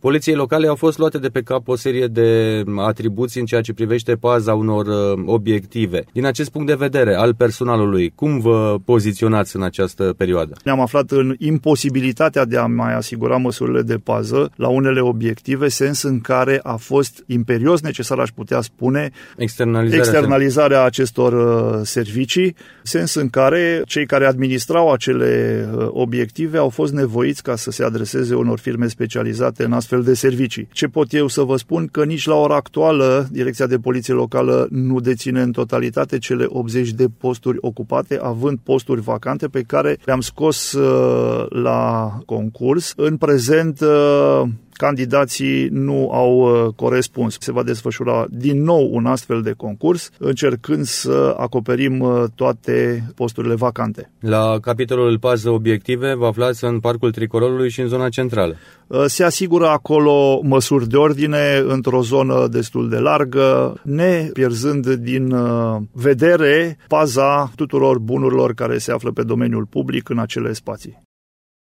Poliției locale au fost luate de pe cap o serie de atribuții în ceea ce privește paza unor obiective. Din acest punct de vedere al personalului, cum vă poziționați în această perioadă? Ne-am aflat în imposibilitatea de a mai asigura măsurile de pază la unele obiective, sens în care a fost imperios necesar, aș putea spune, externalizarea acestor servicii, sens în care cei care administrau acele obiective au fost nevoiți ca să se adreseze unor firme specializate în astfel de servicii. Ce pot eu să vă spun? Că nici la ora actuală Direcția de Poliție Locală nu deține în totalitate cele 80 de posturi ocupate, având posturi vacante pe care le-am scos la concurs. În prezent, candidații nu au corespuns. Se va desfășura din nou un astfel de concurs, încercând să acoperim toate posturile vacante. La capitolul pază obiective vă aflați în Parcul Tricolorului și în zona centrală. Se asigură acolo măsuri de ordine într-o zonă destul de largă, ne pierzând din vedere paza tuturor bunurilor care se află pe domeniul public în acele spații.